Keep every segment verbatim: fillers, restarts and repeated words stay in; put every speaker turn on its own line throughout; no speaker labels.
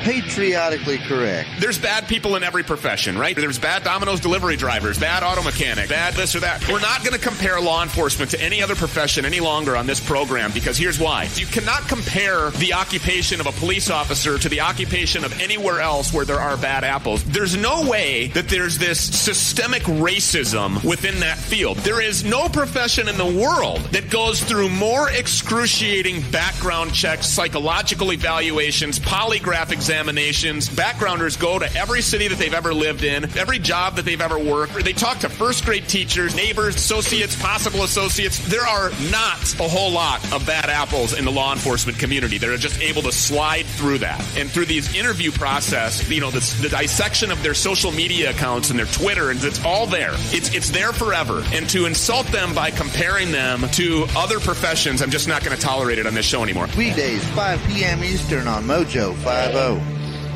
patriotically correct.
There's bad people in every profession, right? There's bad Domino's delivery drivers, bad auto mechanic, bad this or that. We're not going to compare law enforcement to any other profession any longer on this program, because here's why. You cannot compare the occupation of a police officer to the occupation of anywhere else where there are bad apples. There's no way that there's this systemic racism within that field. There is no profession in the world that goes through more excruciating background checks, psychological evaluations, polygraph examinations. Backgrounders go to every city that they've ever lived in, every job that they've ever worked. They talk to first grade teachers, neighbors, associates, possible associates. There are not a whole lot of bad apples in the law enforcement community. They're just able to slide through that. And through these interview process, you know, the, the dissection of their social media accounts and their Twitter, and it's all there. It's, it's there forever. And to insult them by comparing them to other professions, I'm just not going to tolerate it on this show anymore.
Weekdays, five p.m. Eastern on Mojo fifty.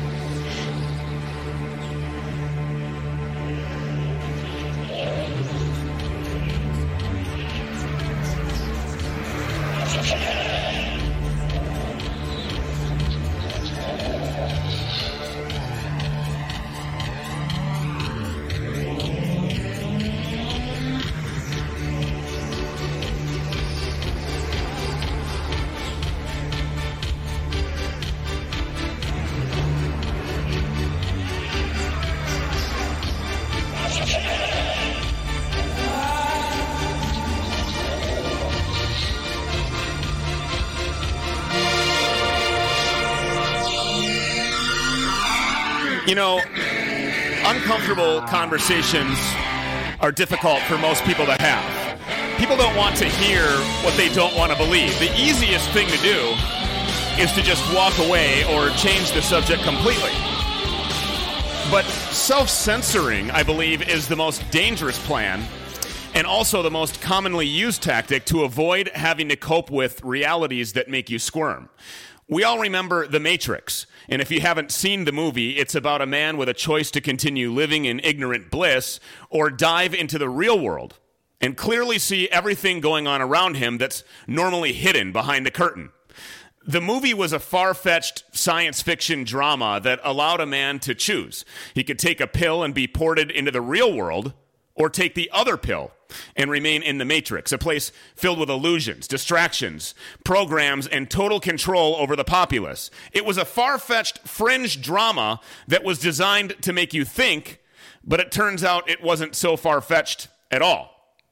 You know, uncomfortable conversations are difficult for most people to have. People don't want to hear what they don't want to believe. The easiest thing to do is to just walk away or change the subject completely. But self-censoring, I believe, is the most dangerous plan and also the most commonly used tactic to avoid having to cope with realities that make you squirm. We all remember The Matrix, and if you haven't seen the movie, it's about a man with a choice to continue living in ignorant bliss or dive into the real world and clearly see everything going on around him that's normally hidden behind the curtain. The movie was a far-fetched science fiction drama that allowed a man to choose. He could take a pill and be ported into the real world, or take the other pill and remain in the Matrix, a place filled with illusions, distractions, programs, and total control over the populace. It was a far-fetched fringe drama that was designed to make you think, but it turns out it wasn't so far-fetched at all.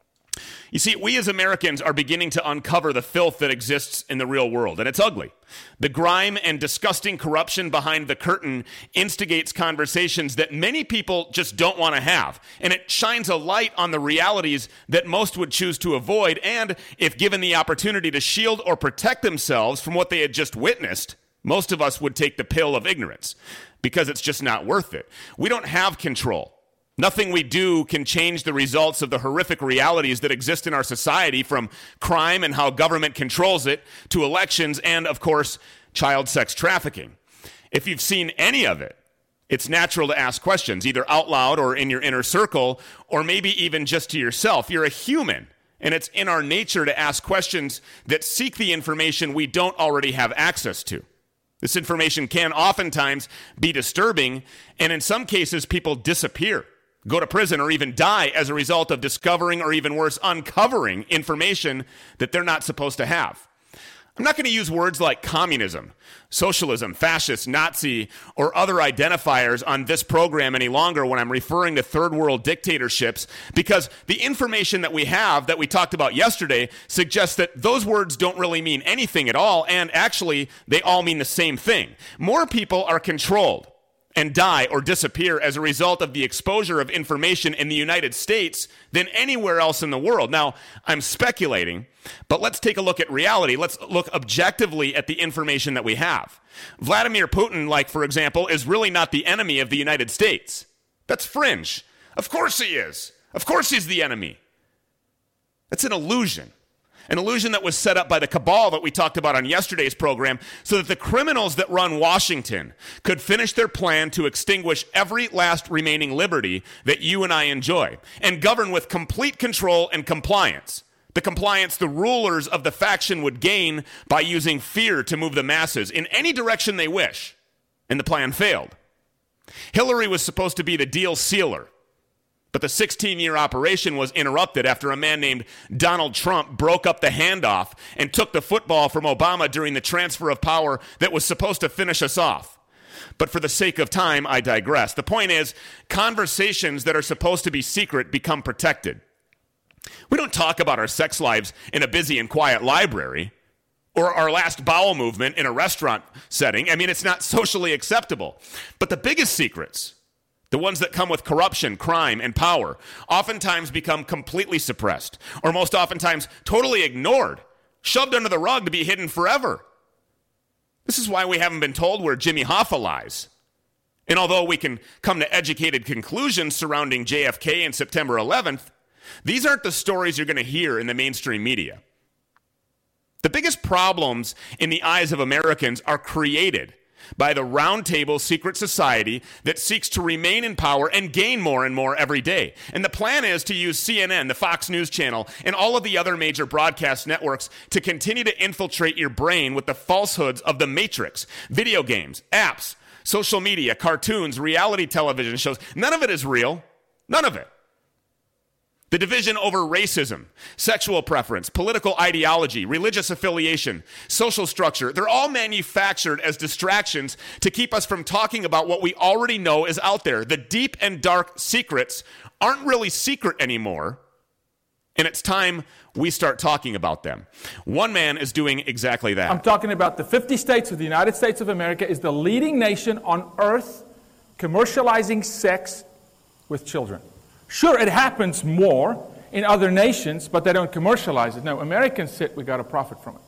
You see, we as Americans are beginning to uncover the filth that exists in the real world, and it's ugly. The grime and disgusting corruption behind the curtain instigates conversations that many people just don't want to have, and it shines a light on the realities that most would choose to avoid, and if given the opportunity to shield or protect themselves from what they had just witnessed, most of us would take the pill of ignorance, because it's just not worth it. We don't have control. Nothing we do can change the results of the horrific realities that exist in our society, from crime and how government controls it, to elections, and, of course, child sex trafficking. If you've seen any of it, it's natural to ask questions, either out loud or in your inner circle, or maybe even just to yourself. You're a human, and it's in our nature to ask questions that seek the information we don't already have access to. This information can oftentimes be disturbing, and in some cases, people disappear, go to prison, or even die as a result of discovering, or even worse, uncovering information that they're not supposed to have. I'm not going to use words like communism, socialism, fascist, Nazi, or other identifiers on this program any longer when I'm referring to third world dictatorships, because the information that we have that we talked about yesterday suggests that those words don't really mean anything at all, and actually they all mean the same thing. More people are controlled and die or disappear as a result of the exposure of information in the United States than anywhere else in the world. Now, I'm speculating, but let's take a look at reality. Let's look objectively at the information that we have. Vladimir Putin, like, for example, is really not the enemy of the United States. That's fringe. Of course he is. Of course he's the enemy. That's an illusion. An illusion that was set up by the cabal that we talked about on yesterday's program, so that the criminals that run Washington could finish their plan to extinguish every last remaining liberty that you and I enjoy, and govern with complete control and compliance. The compliance the rulers of the faction would gain by using fear to move the masses in any direction they wish. and the plan failed. Hillary was supposed to be the deal sealer, but the sixteen-year operation was interrupted after a man named Donald Trump broke up the handoff and took the football from Obama during the transfer of power that was supposed to finish us off. But for the sake of time, I digress. The point is, conversations that are supposed to be secret become protected. We don't talk about our sex lives in a busy and quiet library or our last bowel movement in a restaurant setting. I mean, it's not socially acceptable. But the biggest secrets, the ones that come with corruption, crime, and power, oftentimes become completely suppressed, or most oftentimes totally ignored, shoved under the rug to be hidden forever. This is why we haven't been told where Jimmy Hoffa lies. And although we can come to educated conclusions surrounding J F K and September eleventh, these aren't the stories you're going to hear in the mainstream media. The biggest problems in the eyes of Americans are created by the roundtable secret society that seeks to remain in power and gain more and more every day. And the plan is to use C N N, the Fox News Channel, and all of the other major broadcast networks to continue to infiltrate your brain with the falsehoods of the Matrix, video games, apps, social media, cartoons, reality television shows. None of it is real. None of it. The division over racism, sexual preference, political ideology, religious affiliation, social structure, they're all manufactured as distractions to keep us from talking about what we already know is out there. The deep and dark secrets aren't really secret anymore, and it's time we start talking about them. One man is doing exactly that.
I'm talking about the fifty states of the United States of America is the leading nation on earth commercializing sex with children. Sure, it happens more in other nations, but they don't commercialize it. No, Americans sit, we got to profit from it.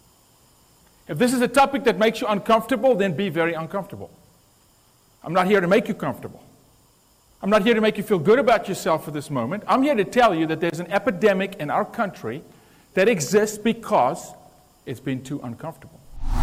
If this is a topic that makes you uncomfortable, then be very uncomfortable. I'm not here to make you comfortable. I'm not here to make you feel good about yourself for this moment. I'm here to tell you that there's an epidemic in our country that exists because it's been too uncomfortable.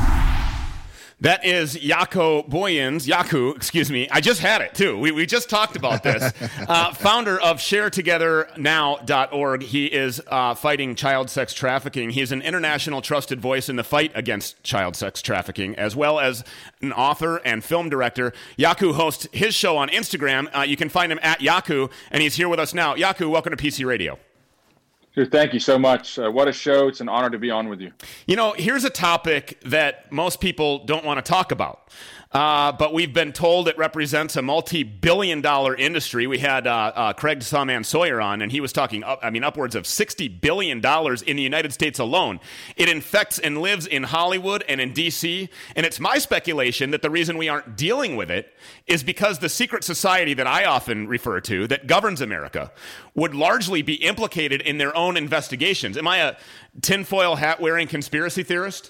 That is Jaco Booyens, Jaco, excuse me. I just had it, too. We we just talked about this. Uh, founder of share together now dot org. He is uh, fighting child sex trafficking. He is an international trusted voice in the fight against child sex trafficking, as well as an author and film director. Jaco hosts his show on Instagram. Uh, you can find him at Jaco, and he's here with us now. Jaco, welcome to P C Radio.
Thank you so much. Uh, what a show. It's an honor to be on with you.
You know, here's a topic that most people don't want to talk about. Uh, but we've been told it represents a multi-billion dollar industry. We had uh, uh, Craig Sawman Sawyer on, and he was talking, up, I mean, upwards of sixty billion dollars in the United States alone. It infects and lives in Hollywood and in D C, and it's my speculation that the reason we aren't dealing with it is because the secret society that I often refer to, that governs America, would largely be implicated in their own investigations. Am I a tinfoil hat-wearing conspiracy theorist?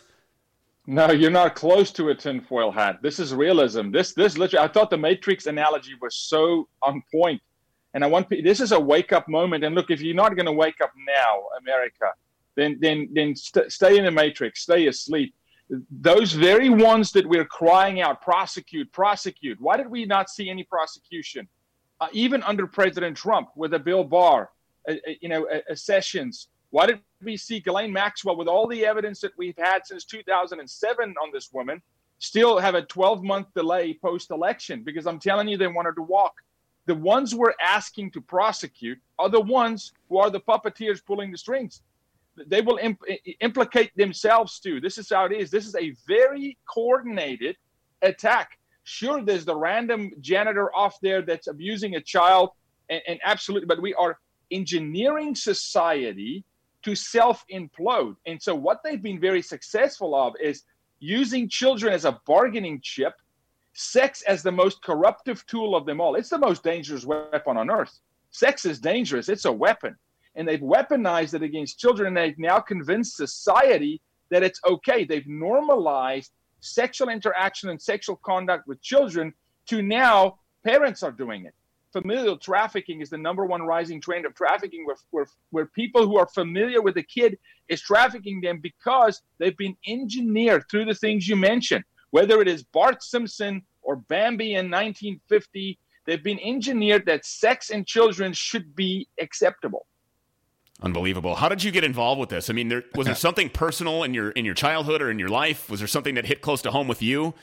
No, you're not close to a tinfoil hat. This is realism. This, this literally, I thought the Matrix analogy was so on point. And I want, this is a wake-up moment. And look, if you're not going to wake up now, America, then then then st- stay in the Matrix, stay asleep. Those very ones that we're crying out, prosecute, prosecute. Why did we not see any prosecution? Uh, even under President Trump with a Bill Barr, uh, uh, you know, uh, uh, Sessions. Why did we see Ghislaine Maxwell, with all the evidence that we've had since two thousand seven on this woman, still have a twelve-month delay post-election? Because I'm telling you, they wanted to walk. The ones we're asking to prosecute are the ones who are the puppeteers pulling the strings. They will imp- implicate themselves too. This is how it is. This is a very coordinated attack. Sure, there's the random janitor off there that's abusing a child, and, and absolutely, but we are engineering society to self-implode. And so what they've been very successful of is using children as a bargaining chip, sex as the most corruptive tool of them all. It's the most dangerous weapon on earth. Sex is dangerous. It's a weapon. And they've weaponized it against children, and they've now convinced society that it's okay. They've normalized sexual interaction and sexual conduct with children to now parents are doing it. Familial trafficking is the number one rising trend of trafficking, where, where, where people who are familiar with the kid is trafficking them because they've been engineered through the things you mentioned. Whether it is Bart Simpson or Bambi in nineteen fifty, they've been engineered that sex and children should be acceptable.
Unbelievable. How did you get involved with this? I mean, there, was there something personal in your in your childhood or in your life? Was there something that hit close to home with you?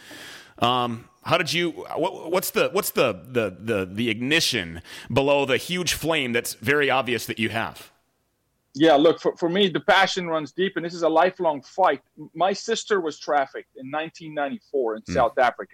Um, how did you? What, what's the what's the, the the the ignition below the huge flame that's very obvious that you have?
Yeah, look, for, for me, the passion runs deep, and this is a lifelong fight. My sister was trafficked in nineteen ninety-four in mm. South Africa.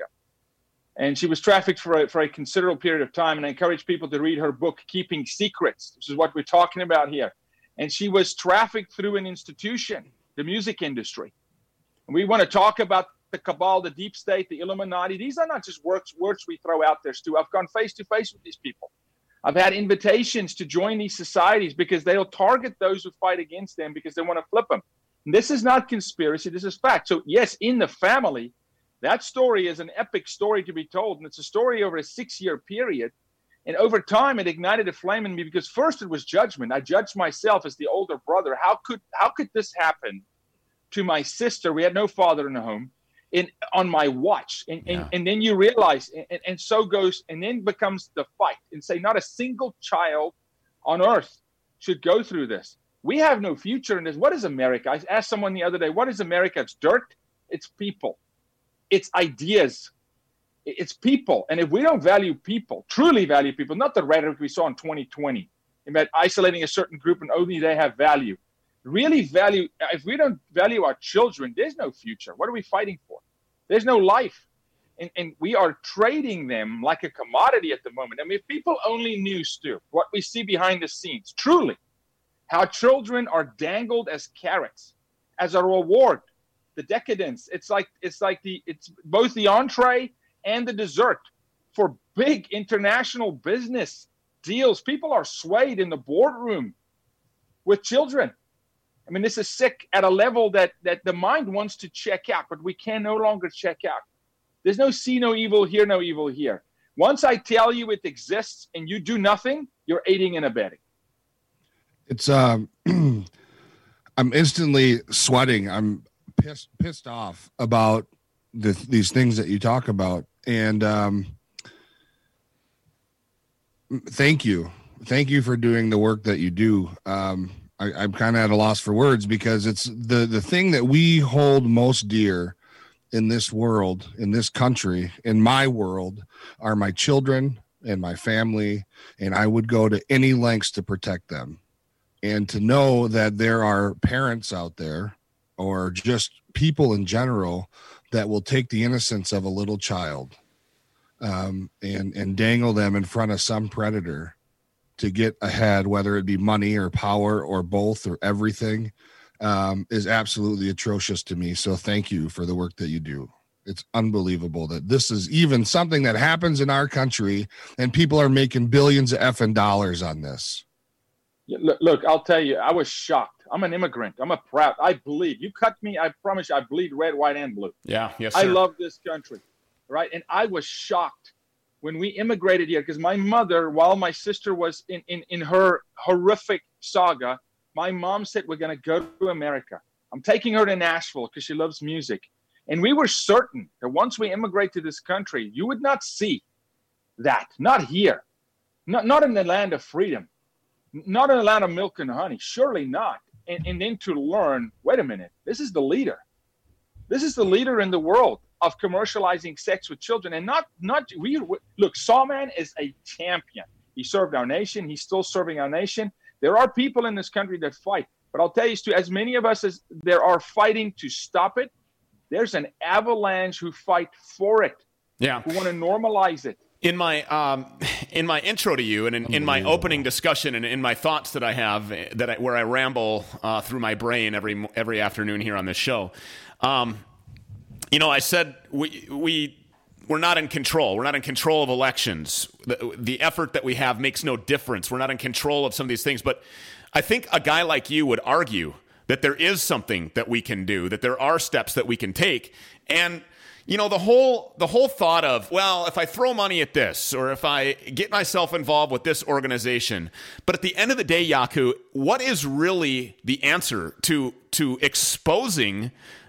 And she was trafficked for a, for a considerable period of time. And I encourage people to read her book, Keeping Secrets. This is what we're talking about here. And she was trafficked through an institution, the music industry. And we want to talk about the cabal, the deep state, the Illuminati. These are not just words, words we throw out there, Stu. I've gone face to face with these people. I've had invitations to join these societies because they'll target those who fight against them because they want to flip them. And this is not conspiracy. This is fact. So, yes, in the family, that story is an epic story to be told, and it's a story over a six-year period. And over time, it ignited a flame in me because first it was judgment. I judged myself as the older brother. How could how could this happen to my sister? We had no father in the home. In on my watch, and yeah. and, and then you realize, and, and so goes, and then becomes the fight, and say not a single child on earth should go through this. We have no future in this. What is America? I asked someone the other day, what is America? It's dirt, it's people, it's ideas, it's people. And if we don't value people, truly value people, not the rhetoric we saw in twenty twenty about isolating a certain group and only they have value. Really value, if we don't value our children, there's no future. What are we fighting for? There's no life. And, and we are trading them like a commodity at the moment. I mean, if people only knew, Stu, what we see behind the scenes, truly, how children are dangled as carrots, as a reward, the decadence. It's like it's like the it's both the entree and the dessert for big international business deals. People are swayed in the boardroom with children. I mean, this is sick at a level that, that the mind wants to check out, but we can no longer check out. There's no see no evil, hear no evil here. Once I tell you it exists and you do nothing, you're aiding and abetting.
It's um, I'm instantly sweating. I'm pissed pissed off about the, these things that you talk about, and um, thank you, thank you for doing the work that you do. Um, I, I'm kind of at a loss for words because it's the, the thing that we hold most dear in this world, in this country, in my world, are my children and my family, and I would go to any lengths to protect them. And to know that there are parents out there or just people in general that will take the innocence of a little child um, and, and dangle them in front of some predator to get ahead, whether it be money or power or both or everything, um, is absolutely atrocious to me. So thank you for the work that you do. It's unbelievable that this is even something that happens in our country and people are making billions of effing dollars on this.
Yeah, look, look, I'll tell you, I was shocked. I'm an immigrant. I'm a proud, I bleed. You cut me, I promise you, I bleed red, white, and blue.
Yeah, yes, sir.
I love this country, right? And I was shocked when we immigrated here, because my mother, while my sister was in, in, in her horrific saga, my mom said, we're going to go to America. I'm taking her to Nashville because she loves music. And we were certain that once we immigrate to this country, you would not see that. Not here. Not, not in the land of freedom. Not in the land of milk and honey. Surely not. And, and then to learn, wait a minute, this is the leader. This is the leader in the world of commercializing sex with children. And not, not we look, Sawman is a champion. He served our nation. He's still serving our nation. There are people in this country that fight. But I'll tell you, Stu, as many of us as there are fighting to stop it, there's an avalanche who fight for it.
Yeah.
Who want to normalize it.
In my um, in my intro to you, and in, in my opening discussion, and in my thoughts that I have, that I, where I ramble uh, through my brain every every afternoon here on this show, um, you know, I said we we we're not in control. We're not in control of elections. The, the effort that we have makes no difference. We're not in control of some of these things. But I think a guy like you would argue that there is something that we can do, that there are steps that we can take, and you know, the whole the whole thought of, well, if I throw money at this, or if I get myself involved with this organization, but at the end of the day, Jaco, what is really the answer to to exposing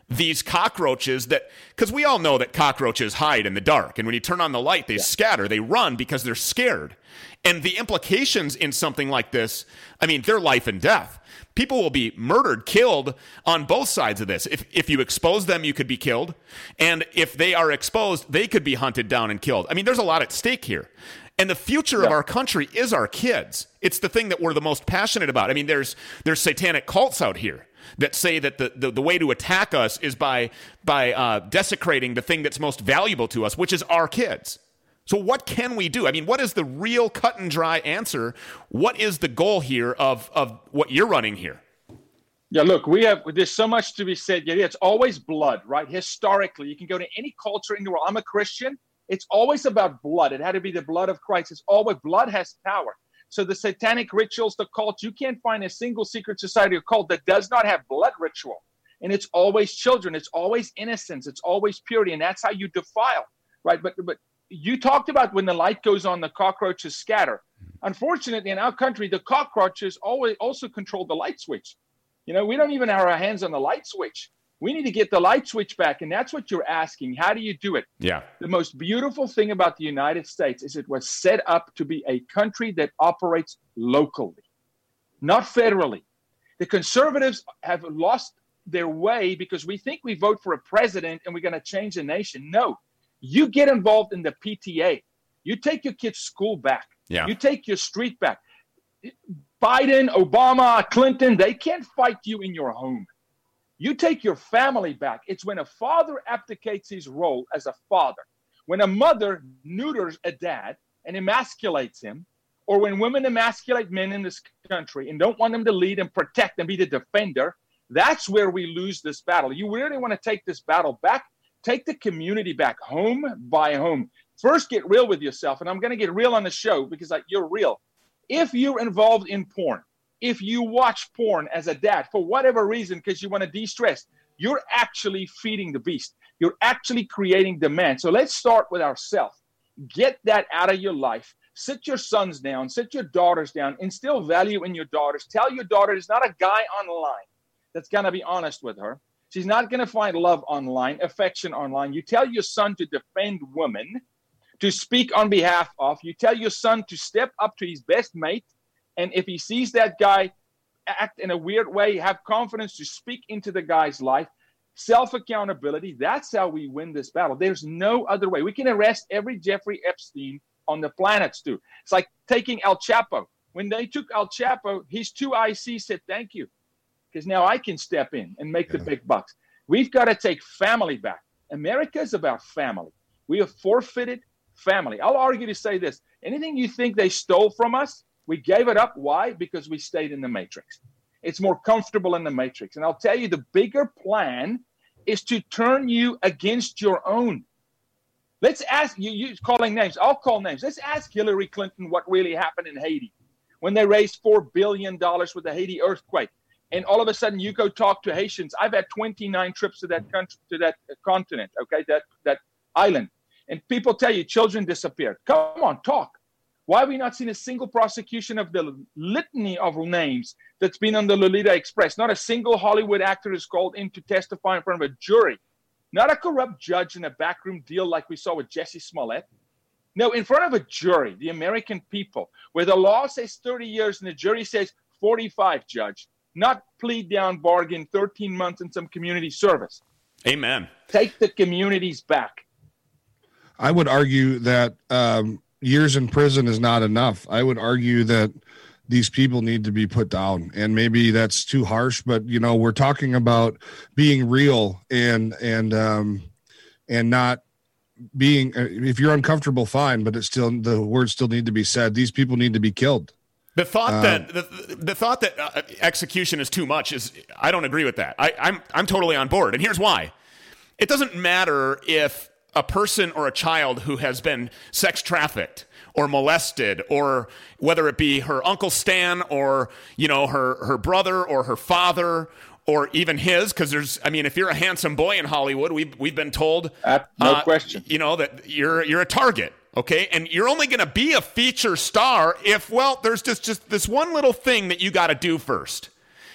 these cockroaches that, because we all know that cockroaches hide in the dark, and when you turn on the light, they yeah. scatter, they run because they're scared. And the implications in something like this, I mean, they're life and death. People will be murdered, killed on both sides of this. If if you expose them, you could be killed. And if they are exposed, they could be hunted down and killed. I mean, there's a lot at stake here. And the future yeah. of our country is our kids. It's the thing that we're the most passionate about. I mean, there's there's satanic cults out here that say that the, the, the way to attack us is by, by uh, desecrating the thing that's most valuable to us, which is our kids. So what can we do? I mean, what is the real cut and dry answer? What is the goal here of, of what you're running here?
Yeah, look, we have, there's so much to be said. Yeah, it's always blood, right? Historically, you can go to any culture in the world. I'm a Christian. It's always about blood. It had to be the blood of Christ. It's always, blood has power. So the satanic rituals, the cults, you can't find a single secret society or cult that does not have blood ritual. And it's always children. It's always innocence. It's always purity. And that's how you defile, right? But, but, you talked about when the light goes on, the cockroaches scatter. Unfortunately, in our country, the cockroaches always also control the light switch. You know, we don't even have our hands on the light switch. We need to get the light switch back, and that's what you're asking. How do you do it?
Yeah.
The most beautiful thing about the United States is it was set up to be a country that operates locally, not federally. The conservatives have lost their way because we think we vote for a president and we're going to change the nation. No. You get involved in the P T A. You take your kid's school back.
Yeah.
You take your street back. Biden, Obama, Clinton, they can't fight you in your home. You take your family back. It's when a father abdicates his role as a father, when a mother neuters a dad and emasculates him, or when women emasculate men in this country and don't want them to lead and protect and be the defender, that's where we lose this battle. You really want to take this battle back? Take the community back, home by home. First, get real with yourself. And I'm going to get real on the show because like, you're real. If you're involved in porn, if you watch porn as a dad, for whatever reason, because you want to de-stress, you're actually feeding the beast. You're actually creating demand. So let's start with ourselves. Get that out of your life. Sit your sons down. Sit your daughters down. Instill value in your daughters. Tell your daughter there's not a guy online that's going to be honest with her. She's not going to find love online, affection online. You tell your son to defend women, to speak on behalf of. You tell your son to step up to his best mate. And if he sees that guy act in a weird way, have confidence to speak into the guy's life. Self-accountability. That's how we win this battle. There's no other way. We can arrest every Jeffrey Epstein on the planet, Stu. It's like taking El Chapo. When they took El Chapo, his two I Cs said, thank you. Because now I can step in and make yeah. the big bucks. We've got to take family back. America is about family. We have forfeited family. I'll argue to say this. Anything you think they stole from us, we gave it up. Why? Because we stayed in the matrix. It's more comfortable in the matrix. And I'll tell you, the bigger plan is to turn you against your own. Let's ask you, you calling names. I'll call names. Let's ask Hillary Clinton what really happened in Haiti when they raised four billion dollars with the Haiti earthquake. And all of a sudden, you go talk to Haitians. I've had twenty-nine trips to that country, to that continent, okay, that that island. And people tell you children disappeared. Come on, talk. Why have we not seen a single prosecution of the litany of names that's been on the Lolita Express? Not a single Hollywood actor is called in to testify in front of a jury. Not a corrupt judge in a backroom deal like we saw with Jesse Smollett. No, in front of a jury, the American people, where the law says thirty years and the jury says forty-five, judge. Not plead down, bargain, thirteen months in some community service.
Amen.
Take the communities back.
I would argue that um, years in prison is not enough. I would argue that these people need to be put down, and maybe that's too harsh, but you know, we're talking about being real and, and, um, and not being, if you're uncomfortable, fine, but it's still, the words still need to be said. These people need to be killed.
The thought
uh,
that the, the thought that uh, execution is too much is, I don't agree with that. I, I'm I'm totally on board, and here's why. It doesn't matter if a person or a child who has been sex trafficked or molested, or whether it be her Uncle Stan or you know her her brother or her father or even his, because there's, I mean, if you're a handsome boy in Hollywood, we've we've been told,
uh, no
uh,
question,
you know that you're you're a target. Okay, and you're only going to be a feature star if, well, there's just, just this one little thing that you got to do first.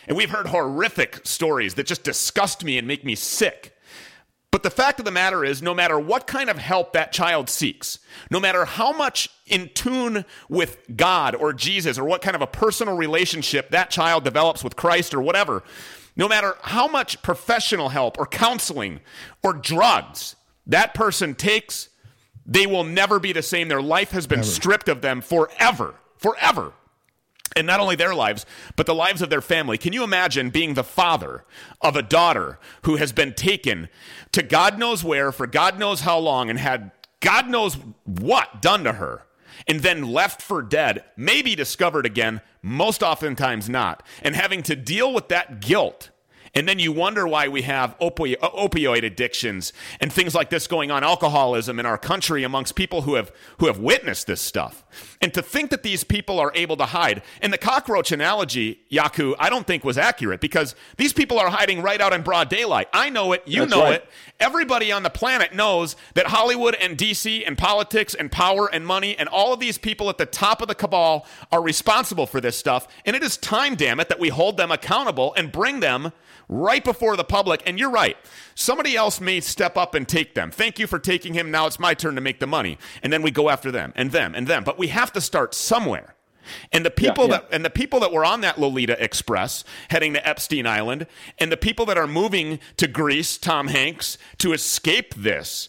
And we've heard horrific stories that just disgust me and make me sick. But the fact of the matter is, no matter what kind of help that child seeks, no matter how much in tune with God or Jesus or what kind of a personal relationship that child develops with Christ or whatever, no matter how much professional help or counseling or drugs that person takes, they will never be the same. Their life has been
Never.
stripped of them forever, forever. And not only their lives, but the lives of their family. Can you imagine being the father of a daughter who has been taken to God knows where for God knows how long and had God knows what done to her, and then left for dead, maybe discovered again, most oftentimes not, and having to deal with that guilt? And then you wonder why we have opi- opioid addictions and things like this going on, alcoholism in our country amongst people who have who have witnessed this stuff. And to think that these people are able to hide. And the cockroach analogy, Yaku, I don't think was accurate, because these people are hiding right out in broad daylight. I know it. You
That's
know
right.
it. Everybody on the planet knows that Hollywood and D C and politics and power and money and all of these people at the top of the cabal are responsible for this stuff. And it is time, damn it, that we hold them accountable and bring them right before the public. And you're right. Somebody else may step up and take them. Thank you for taking him. Now it's my turn to make the money. And then we go after them and them and them. But we have to start somewhere. And the people
Yeah, yeah.
that and the people that were on that Lolita Express heading to Epstein Island, and the people that are moving to Greece, Tom Hanks, to escape this,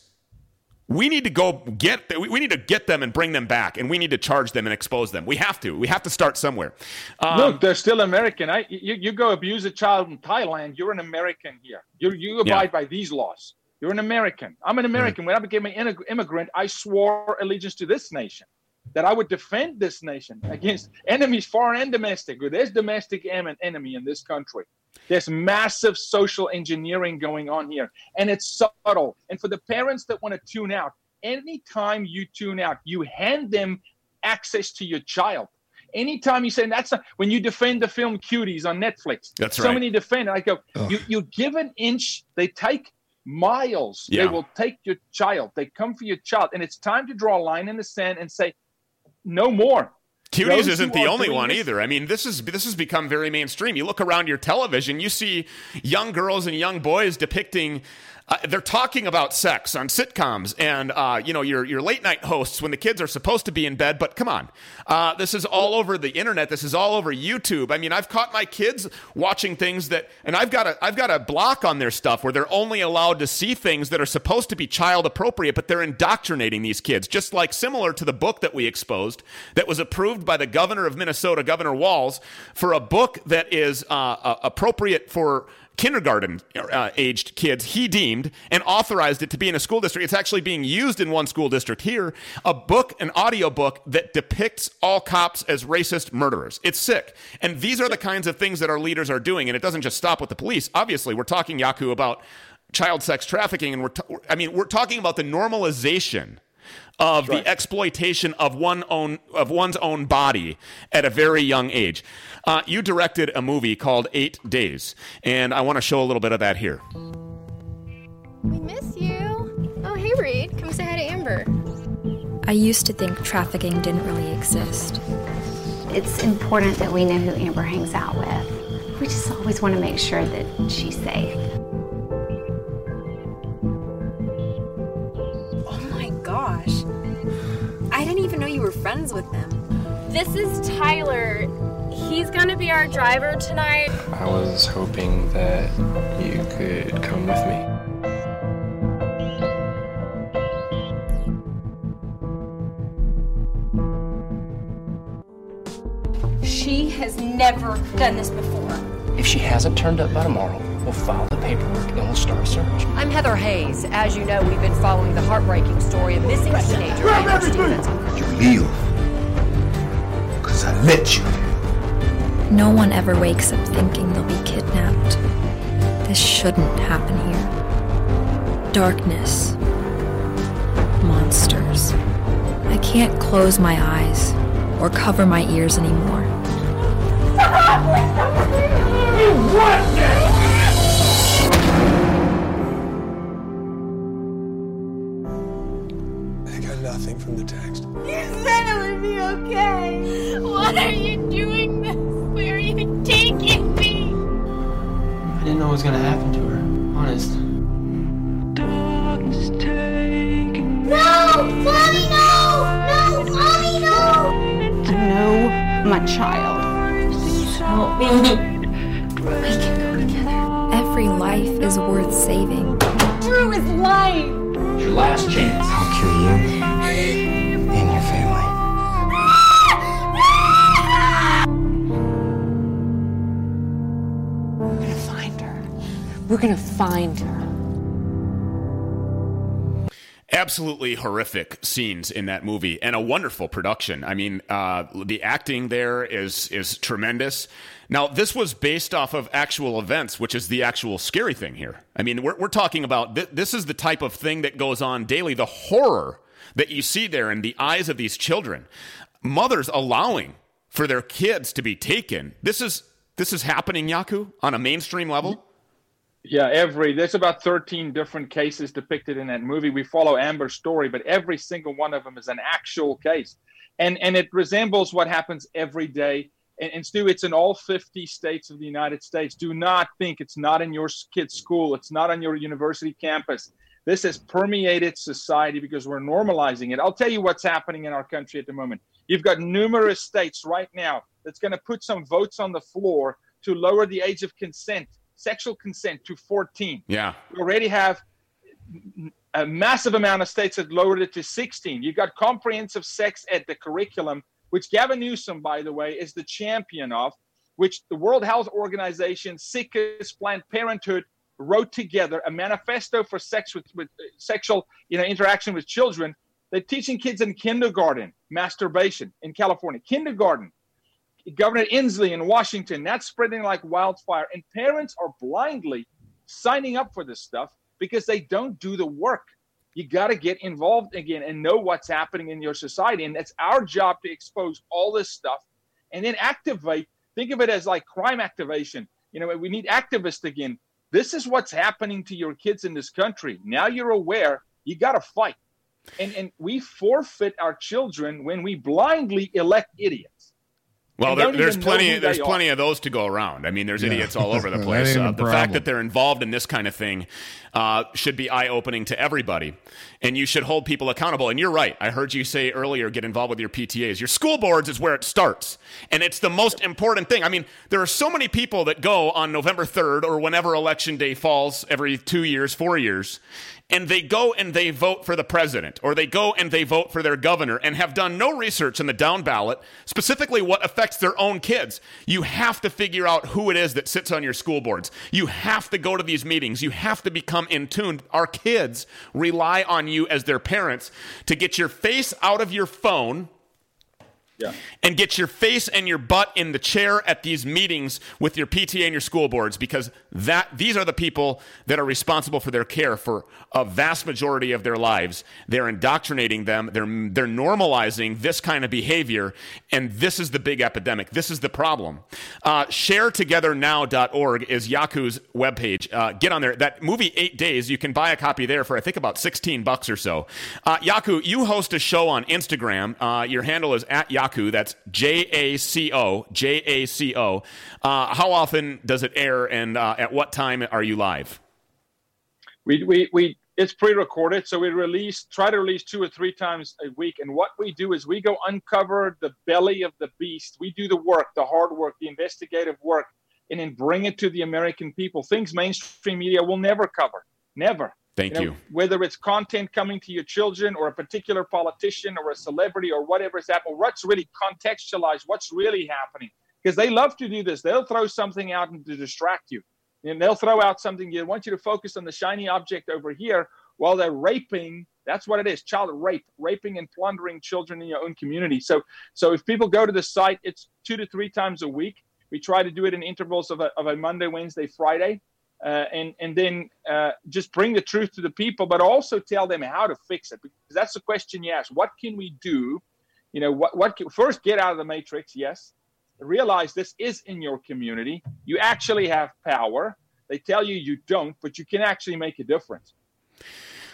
we need to go get we need to get them and bring them back, and we need to charge them and expose them. We have to. We have to start somewhere. Um,
Look, they're still American. I, you, you go abuse a child in Thailand, you're an American here. You, you abide
Yeah.
by these laws. You're an American. I'm an American. When I became an immigrant, I swore allegiance to this nation, that I would defend this nation against enemies, foreign and domestic. There's domestic em- enemy in this country. There's massive social engineering going on here, and it's subtle. And for the parents that want to tune out, anytime you tune out, you hand them access to your child. Anytime you say, that's not, when you defend the film Cuties on Netflix,
That's
so
right.
many defend it. I go,
Ugh.
you, you give an inch, they take miles.
Yeah.
They will take your child. They come for your child. And it's time to draw a line in the sand and say, no more.
Cuties
Those
isn't
who
the
are
only
doing
one
this-
either. I mean, this is this has become very mainstream. You look around your television, you see young girls and young boys depicting. Uh, they're talking about sex on sitcoms, and uh, you know, your your late night hosts when the kids are supposed to be in bed. But come on, uh, this is all over the internet. This is all over YouTube. I mean, I've caught my kids watching things that, and I've got a I've got a block on their stuff where they're only allowed to see things that are supposed to be child appropriate, but they're indoctrinating these kids. Just like similar to the book that we exposed, that was approved by the governor of Minnesota, Governor Walz, for a book that is uh, uh, appropriate for kindergarten uh, aged kids, he deemed and authorized it to be in a school district. It's actually being used in one school district here, a book, an audio book that depicts all cops as racist murderers. It's sick. And these are the kinds of things that our leaders are doing. And it doesn't just stop with the police. Obviously, we're talking, Yaku, about child sex trafficking. And we're, t- I mean, we're talking about the normalization of
Right.
the exploitation of one own of one's own body at a very young age. Uh, you directed a movie called Eight Days, and I want to show a little bit of that here.
We miss you. Oh, hey, Reed. Come say hi to Amber.
I used to think trafficking didn't really exist.
It's important that we know who Amber hangs out with. We just always want to make sure that she's safe.
Oh my gosh. I didn't even know you were friends with them.
This is Tyler. He's gonna be our driver tonight.
I was hoping that you could come with me.
She has never done this before.
If she hasn't turned up by tomorrow, we'll file the paperwork and we'll start a search.
I'm Heather Hayes. As you know, we've been following the heartbreaking story of missing teenager Amber Stevens.
You leave. Because I let you.
No one ever wakes up thinking they'll be kidnapped. This shouldn't happen here. Darkness. Monsters. I can't close my eyes or cover my ears anymore.
I got nothing from the text.
You said it would be okay. What are you doing this? Where are you taking me?
I didn't know what was gonna happen to her, honest.
No! Mommy, no! No! Mommy, no!
I know my child. Help me. We can go together.
Every life is worth saving.
Drew is lying!
It's your last chance.
I'll kill you and your family.
We're gonna find her. We're gonna find her.
Absolutely horrific scenes in that movie, and a wonderful production. I mean, uh, the acting there is is tremendous. Now, this was based off of actual events, which is the actual scary thing here. I mean, we're we're talking about th- this is the type of thing that goes on daily. The horror that you see there in the eyes of these children, mothers allowing for their kids to be taken. This is this is happening, Jaco, on a mainstream level.
Yeah, every there's about thirteen different cases depicted in that movie. We follow Amber's story, but every single one of them is an actual case, and and it resembles what happens every day. And, and Stu, it's in all fifty states of the United States. Do not think it's not in your kid's school. It's not on your university campus. This has permeated society because we're normalizing it. I'll tell you what's happening in our country at the moment. You've got numerous states right now that's going to put some votes on the floor to lower the age of consent. Sexual consent to fourteen.
Yeah.
We already have a massive amount of states that lowered it to sixteen. You've got comprehensive sex ed, the curriculum, which Gavin Newsom, by the way, is the champion of, which the World Health Organization, SICKIS, Planned Parenthood wrote together a manifesto for sex with, with uh, sexual you know, interaction with children. They're teaching kids in kindergarten masturbation in California. Kindergarten. Governor Inslee in Washington, that's spreading like wildfire. And parents are blindly signing up for this stuff because they don't do the work. You got to get involved again and know what's happening in your society. And it's our job to expose all this stuff and then activate. Think of it as like crime activation. You know, we need activists again. This is what's happening to your kids in this country. Now you're aware, you got to fight. And, and we forfeit our children when we blindly elect idiots.
Well, there, there's plenty. There's plenty of those to go around. I mean, there's yeah. idiots all over the place. Uh, the fact that they're involved in this kind of thing uh, should be eye-opening to everybody, and you should hold people accountable. And you're right. I heard you say earlier, get involved with your P T As. Your school boards is where it starts, and it's the most important thing. I mean, there are so many people that go on November third or whenever election day falls every two years, four years. And they go and they vote for the president, or they go and they vote for their governor, and have done no research in the down ballot, specifically what affects their own kids. You have to figure out who it is that sits on your school boards. You have to go to these meetings. You have to become in tune. Our kids rely on you as their parents to get your face out of your phone. Yeah. And get your face and your butt in the chair at these meetings with your P T A and your school boards, because that these are the people that are responsible for their care for a vast majority of their lives. They're indoctrinating them. They're they're normalizing this kind of behavior, and this is the big epidemic. This is the problem. Uh, share together now dot org is Jaco's webpage. Uh, get on there. That movie, Eight Days, you can buy a copy there for, I think, about sixteen bucks or so. Uh, Jaco, you host a show on Instagram. Uh, your handle is at Jaco. That's J A C O, J A C O. Uh, how often does it air, and uh, at what time are you live?
We, we, we, it's pre-recorded, so we release, try to release two or three times a week. And what we do is we go uncover the belly of the beast. We do the work, the hard work, the investigative work, and then bring it to the American people. Things mainstream media will never cover. Never.
Thank you.
you. Know, whether it's content coming to your children or a particular politician or a celebrity or whatever is happening, what's really contextualized, what's really happening. Because they love to do this. They'll throw something out to distract you. And they'll throw out something. They want you to focus on the shiny object over here while they're raping. That's what it is, child rape, raping and plundering children in your own community. So so if people go to the site, it's two to three times a week. We try to do it in intervals of a, of a Monday, Wednesday, Friday. Uh, and, and then uh, just bring the truth to the people, but also tell them how to fix it. Because that's the question you ask. What can we do? You know, what, what can, first get out of the matrix, yes. Realize this is in your community. You actually have power. They tell you you don't, but you can actually make a difference.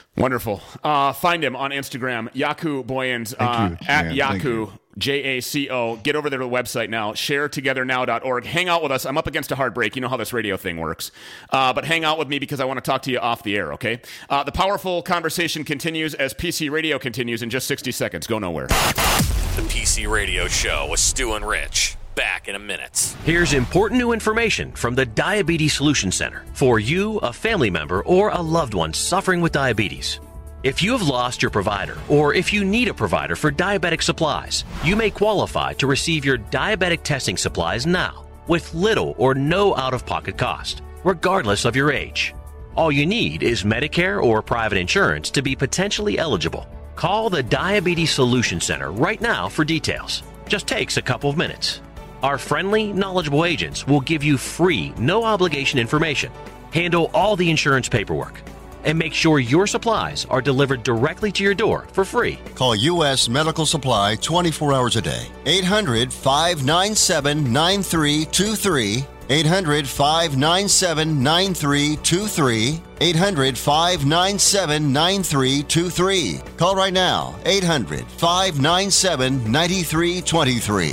Wonderful. Uh, find him on Instagram, Jaco Booyens, uh, at
Yeah,
Jaco, J A C O. Get over there to the website now, share together now dot org. Hang out with us. I'm up against a hard break. You know how this radio thing works. Uh, but hang out with me because I want to talk to you off the air, okay? Uh, the powerful conversation continues as P C Radio continues in just sixty seconds. Go nowhere.
The P C Radio Show with Stu and Rich. Back in a minute.
Here's important new information from the Diabetes Solution Center for you, a family member, or a loved one suffering with diabetes. If you have lost your provider, or if you need a provider for diabetic supplies, you may qualify to receive your diabetic testing supplies now with little or no out-of-pocket cost, regardless of your age. All you need is Medicare or private insurance to be potentially eligible. Call the Diabetes Solution Center right now for details. Just takes a couple of minutes. Our friendly, knowledgeable agents will give you free, no-obligation information, handle all the insurance paperwork, and make sure your supplies are delivered directly to your door for free.
Call U S Medical Supply twenty-four hours a day. eight hundred, five nine seven, nine three two three. eight hundred, five nine seven, nine three two three. eight hundred, five nine seven, nine three two three. Call right now. eight hundred, five nine seven, nine three two three.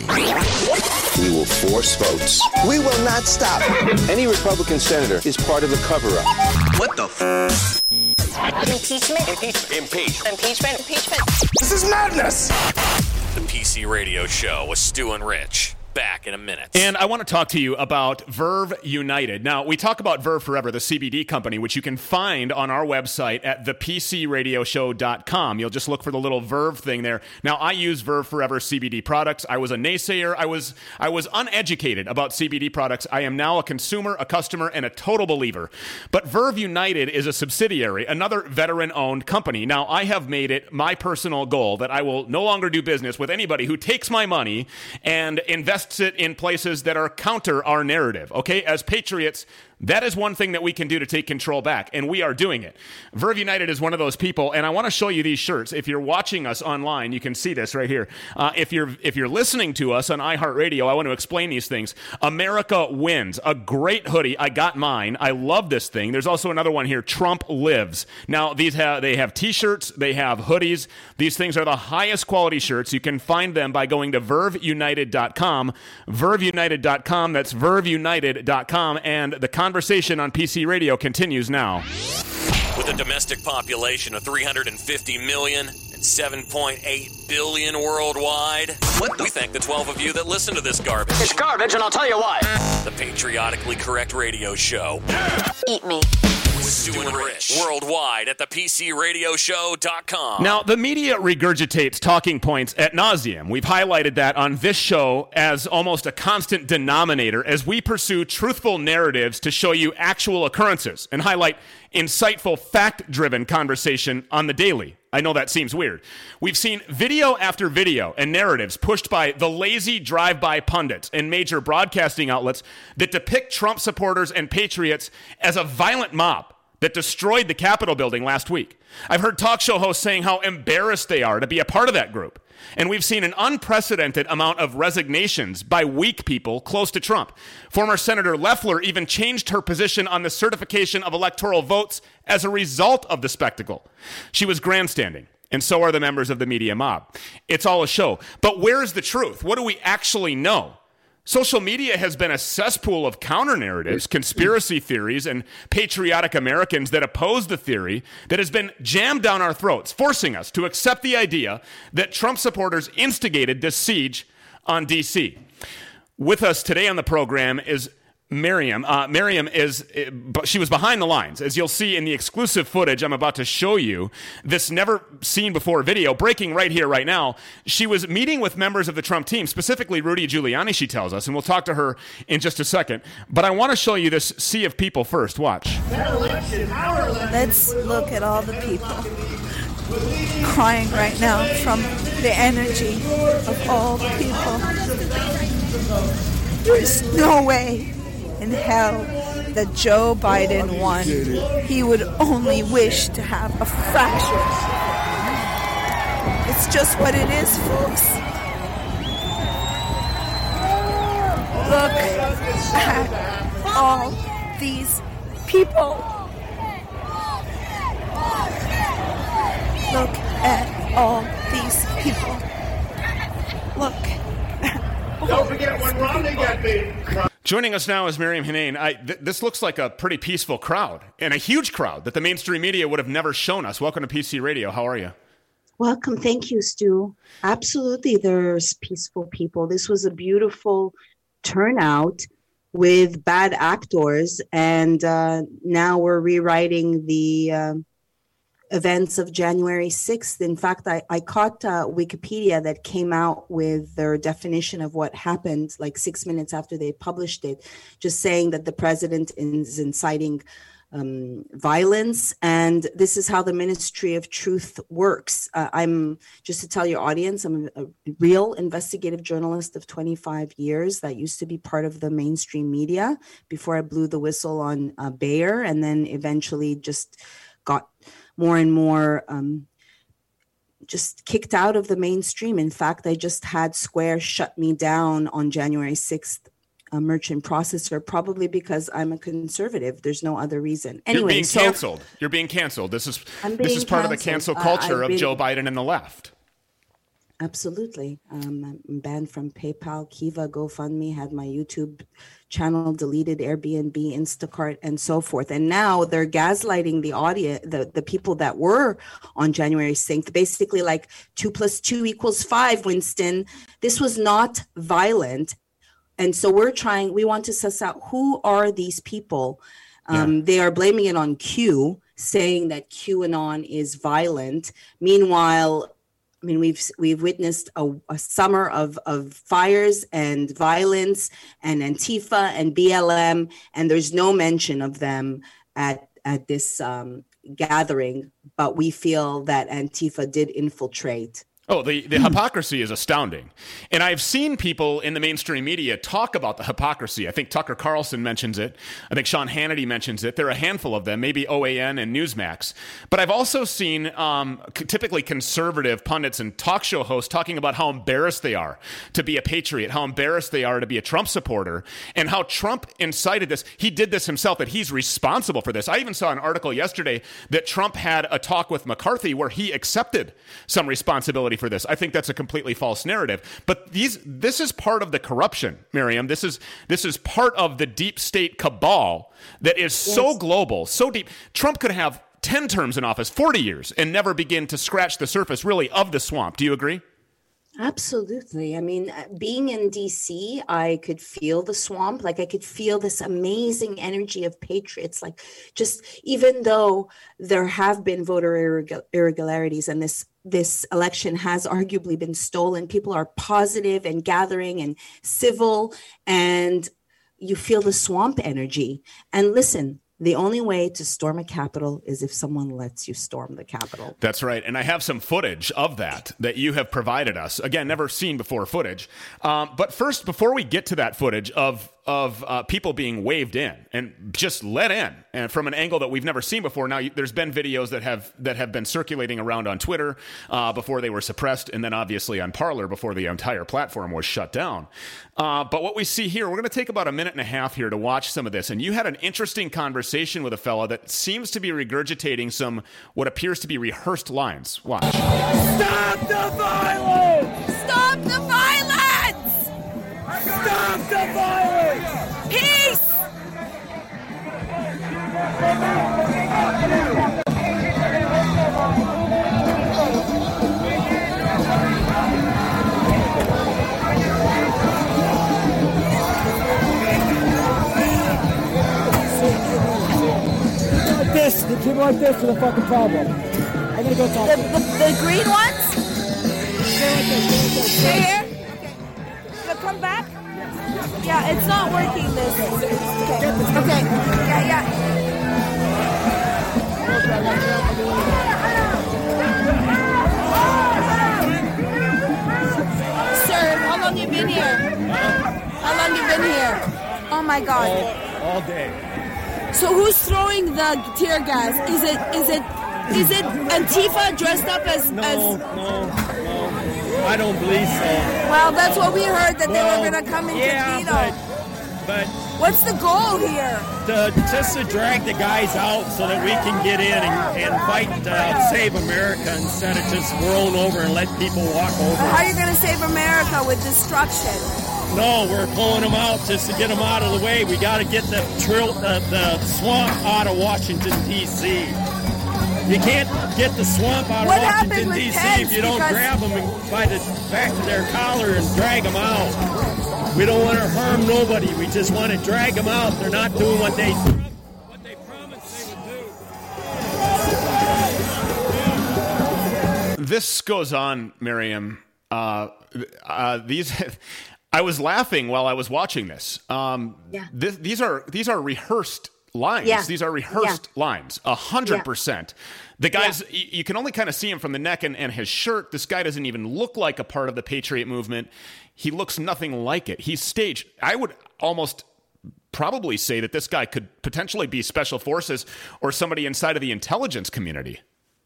We will force votes. We will not stop. Any Republican senator is part of the cover-up. What the f***?
Impeachment. Impeachment. Impeachment.
Impeachment. Impeachment.
This is madness. The P C Radio Show with Stu and Rich. Back in a minute.
And I want to talk to you about Verve United. Now, we talk about Verve Forever, the C B D company, which you can find on our website at the p c radio show dot com. You'll just look for the little Verve thing there. Now, I use Verve Forever C B D products. I was a naysayer. I was I was uneducated about C B D products. I am now a consumer, a customer, and a total believer. But Verve United is a subsidiary, another veteran-owned company. Now, I have made it my personal goal that I will no longer do business with anybody who takes my money and invests it in places that are counter our narrative, okay? As patriots, that is one thing that we can do to take control back, and we are doing it. Verve United is one of those people, and I want to show you these shirts. If you're watching us online, you can see this right here. Uh, if you're if you're listening to us on iHeartRadio, I want to explain these things. America Wins, a great hoodie. I got mine. I love this thing. There's also another one here, Trump Lives. Now, these have they have T-shirts, they have hoodies. These things are the highest quality shirts. You can find them by going to verve united dot com, verve united dot com. That's verve united dot com, and the conversation on P C Radio continues now.
With a domestic population of three hundred fifty million and seven point eight billion worldwide, what we thank the twelve of you that listen to this garbage.
It's garbage, and I'll tell you why.
The patriotically correct radio show.
Eat me.
With Stu and Rich. Worldwide at the p c radio show dot com.
Now, the media regurgitates talking points ad nauseum. We've highlighted that on this show as almost a constant denominator as we pursue truthful narratives to show you actual occurrences and highlight insightful, fact-driven conversation on the daily. I know that seems weird. We've seen video after video and narratives pushed by the lazy drive-by pundits and major broadcasting outlets that depict Trump supporters and patriots as a violent mob that destroyed the Capitol building last week. I've heard talk show hosts saying how embarrassed they are to be a part of that group. And we've seen an unprecedented amount of resignations by weak people close to Trump. Former Senator Loeffler even changed her position on the certification of electoral votes as a result of the spectacle. She was grandstanding, and so are the members of the media mob. It's all a show. But where's the truth? What do we actually know? Social media has been a cesspool of counter-narratives, conspiracy theories, and patriotic Americans that oppose the theory that has been jammed down our throats, forcing us to accept the idea that Trump supporters instigated this siege on D C. With us today on the program is Miriam. Uh, Miriam is, uh, she was behind the lines. As you'll see in the exclusive footage I'm about to show you, this never-seen-before video, breaking right here, right now, she was meeting with members of the Trump team, specifically Rudy Giuliani, she tells us, and we'll talk to her in just a second. But I want to show you this sea of people first. Watch.
That election, our election. Let's look at all the people crying right now from the energy of all the people. There's no way in hell that Joe Biden won. He would only wish to have a fraction. It's just what it is, folks. Look at all these people. Look at all these people. Look.
Don't forget when Romney got beat.
Joining us now is Miriam Hanane. I, th- this looks like a pretty peaceful crowd, and a huge crowd that the mainstream media would have never shown us. Welcome to P C Radio. How are you?
Welcome. Thank you, Stu. Absolutely, there's peaceful people. This was a beautiful turnout with bad actors, and uh, now we're rewriting the uh, events of January sixth. In fact, I, I caught uh, Wikipedia that came out with their definition of what happened like six minutes after they published it, just saying that the president is inciting um, violence. And this is how the Ministry of Truth works. Uh, I'm, just to tell your audience, I'm a, a real investigative journalist of twenty-five years that used to be part of the mainstream media before I blew the whistle on uh, Bayer, and then eventually just got more and more um, just kicked out of the mainstream. In fact, I just had Square shut me down on January sixth, a merchant processor, probably because I'm a conservative. There's no other reason. Anyway,
You're being
so
canceled. You're being canceled. This is
I'm
this
being
is part
canceled.
of the cancel
Uh,
culture
I've
of
been-
Joe Biden and the left.
Absolutely. Um, I'm banned from PayPal, Kiva, GoFundMe, had my YouTube channel deleted, Airbnb, Instacart, and so forth. And now they're gaslighting the audience, the, the people that were on January sixth, basically like two plus two equals five, Winston. This was not violent. And so we're trying, we want to suss out who are these people. Um, yeah. They are blaming it on Q, saying that QAnon is violent. Meanwhile, I mean, we've we've witnessed a, a summer of, of fires and violence and Antifa and B L M, and there's no mention of them at at this um, gathering. But we feel that Antifa did infiltrate.
Oh, the, the hypocrisy is astounding. And I've seen people in the mainstream media talk about the hypocrisy. I think Tucker Carlson mentions it. I think Sean Hannity mentions it. There are a handful of them, maybe O A N and Newsmax. But I've also seen um, typically conservative pundits and talk show hosts talking about how embarrassed they are to be a patriot, how embarrassed they are to be a Trump supporter, and how Trump incited this. He did this himself, that he's responsible for this. I even saw an article yesterday that Trump had a talk with McCarthy where he accepted some responsibility for this. I think that's a completely false narrative. But these, this is part of the corruption, Miriam. This is this is part of the deep state cabal that is yes. so global, so deep. Trump could have ten terms in office, forty years, and never begin to scratch the surface, really, of the swamp. Do you agree?
Absolutely. I mean, being in D C, I could feel the swamp. Like I could feel this amazing energy of patriots. Like just even though there have been voter irreg- irregularities and this this election has arguably been stolen, people are positive and gathering and civil, and you feel the swamp energy. And listen, the only way to storm a Capitol is if someone lets you storm the Capitol.
That's right. And I have some footage of that that you have provided us. Again, never seen before footage. Um, but first, before we get to that footage of of uh, people being waved in and just let in, and from an angle that we've never seen before. Now, there's been videos that have that have been circulating around on Twitter uh, before they were suppressed, and then obviously on Parler before the entire platform was shut down. Uh, but what we see here, we're going to take about a minute and a half here to watch some of this. And you had an interesting conversation with a fella that seems to be regurgitating some what appears to be rehearsed lines. Watch.
Stop the violence!
Stop the violence!
Stop the violence!
Peace!
Like this, the people like this are the fucking problem. I'm gonna go talk
the,
to them.
the, the green ones?
Stay like this, stay like this.
Stay here?
So come back? Yeah, it's not working this. Okay. Okay. Yeah, yeah.
Sir, how long you been here? How long you been here?
Oh my God.
All, all day.
So who's throwing the tear gas? Is it is it is it Antifa dressed up as
No,
as
no, no. I don't believe so.
Well, that's what we heard, that
Well,
they were gonna come into
yeah,
Tito.
but, but
What's the goal here?
To, just to drag the guys out so that we can get in and, and fight to save America instead of just rolling over and let people walk over.
How are you going to save America with destruction?
No, we're pulling them out just to get them out of the way. We got to get the, trill, the, the swamp out of Washington, D C You can't get the swamp out of
what
Washington, D C if you don't
because...
grab them and by the back of their collar and drag them out. We don't want to harm nobody. We just want to drag them out. They're not doing what they what they promised they would
do. This goes on, Miriam. Uh, uh, these. I was laughing while I was watching this. Um,
yeah.
This, these are these are rehearsed lines.
Yeah.
These are rehearsed
yeah.
lines. A hundred percent. The guy's,
yeah.
you, you can only kind of see him from the neck and, and his shirt. This guy doesn't even look like a part of the Patriot movement. He looks nothing like it. He's staged. I would almost probably say that this guy could potentially be special forces or somebody inside of the intelligence community.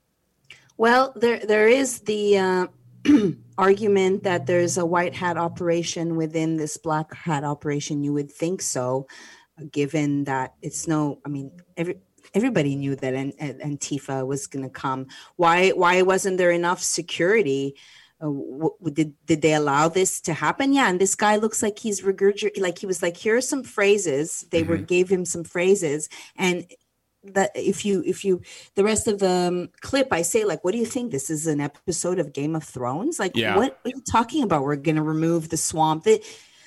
Well, there there is the uh, argument that there's a white hat operation within this black hat operation. You would think so, given that it's no, I mean, every, everybody knew that An- Antifa was going to come. Why why wasn't there enough security? Uh, w- did did they allow this to happen? Yeah, and this guy looks like he's regurgitating, like he was like, here are some phrases. They mm-hmm. were gave him some phrases, and that if you if you the rest of the um, clip, I say like, what do you think? This is an episode of Game of Thrones? Like,
yeah.
what are you talking about? We're going to remove the swamp. They,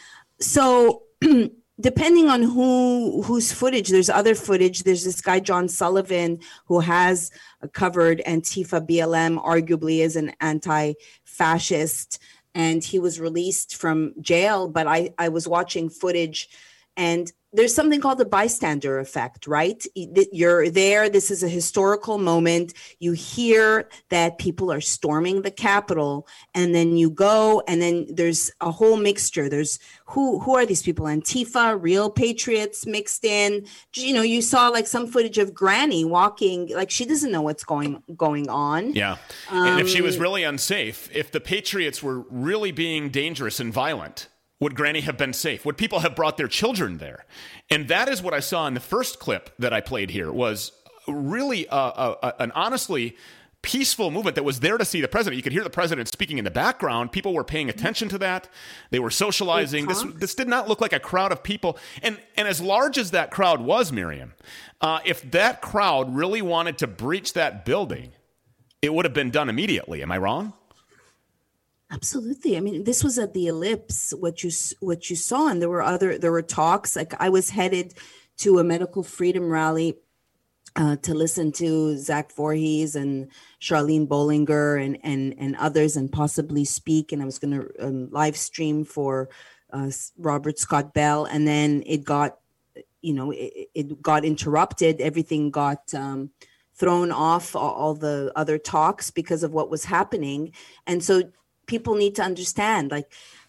so. Depending on who whose footage, there's other footage. There's this guy, John Sullivan, who has covered Antifa B L M, arguably as an anti-fascist, and he was released from jail. But I, I was watching footage, and there's something called the bystander effect, right? You're there. This is a historical moment. You hear that people are storming the Capitol, and then you go, and then there's a whole mixture. There's who who are these people? Antifa, real patriots mixed in. You know, you saw like some footage of Granny walking, like she doesn't know what's going going on.
Yeah, um, and if she was really unsafe, if the patriots were really being dangerous and violent, would Granny have been safe? Would people have brought their children there? And that is what I saw in the first clip that I played here, was really a, a, a, an honestly peaceful movement that was there to see the president. You could hear the president speaking in the background. People were paying attention to that. They were socializing. This this did not look like a crowd of people. And, and as large as that crowd was, Miriam, uh, if that crowd really wanted to breach that building, it would have been done immediately. Am I wrong?
Absolutely. I mean, this was at the Ellipse, what you what you saw, and there were other there were talks. Like I was headed to a medical freedom rally uh, to listen to Zach Voorhees and Charlene Bollinger and and and others, and possibly speak. And I was going to um, live stream for uh, Robert Scott Bell, and then it got, you know, it, it got interrupted. Everything got um, thrown off, all, all the other talks because of what was happening, and so. People need to understand, like,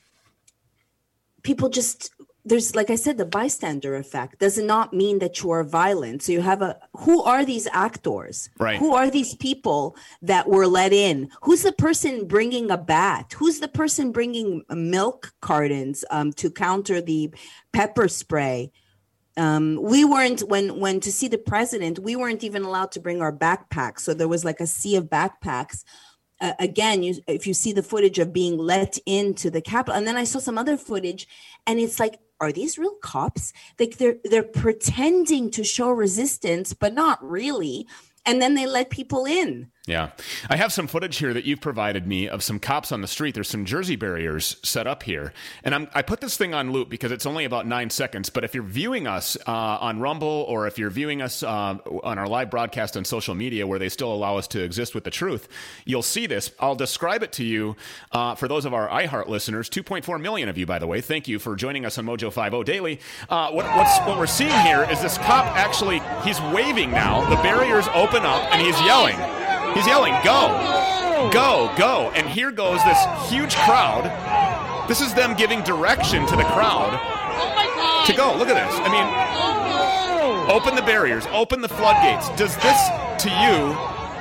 people just, there's, like I said, the bystander effect does not mean that you are violent. So you have a, who are these actors?
Right.
Who are these people that were let in? Who's the person bringing a bat? Who's the person bringing milk cartons um, to counter the pepper spray? Um, we weren't, when, when to see the president, we weren't even allowed to bring our backpacks. So there was like a sea of backpacks. Uh, again, you, if you see the footage of being let into the Capitol, and then I saw some other footage, and it's like, are these real cops? Like they're they're pretending to show resistance, but not really. And then they let people in.
Yeah. I have some footage here that you've provided me of some cops on the street. There's some Jersey barriers set up here. And I'm, I put this thing on loop because it's only about nine seconds. But if you're viewing us uh, on Rumble, or if you're viewing us uh, on our live broadcast on social media where they still allow us to exist with the truth, you'll see this. I'll describe it to you uh, for those of our iHeart listeners. two point four million of you, by the way. Thank you for joining us on Mojo five Daily. Uh, what, what's, what we're seeing here is this cop actually, he's waving now. The barriers open up and he's yelling. He's yelling, go, go, go. And here goes this huge crowd. This is them giving direction to the crowd to go. Look at this. I mean, open the barriers, open the floodgates. Does this to you,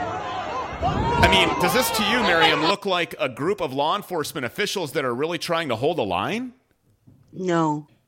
I mean, does this to you, Miriam, look like a group of law enforcement officials that are really trying to hold a line?
No,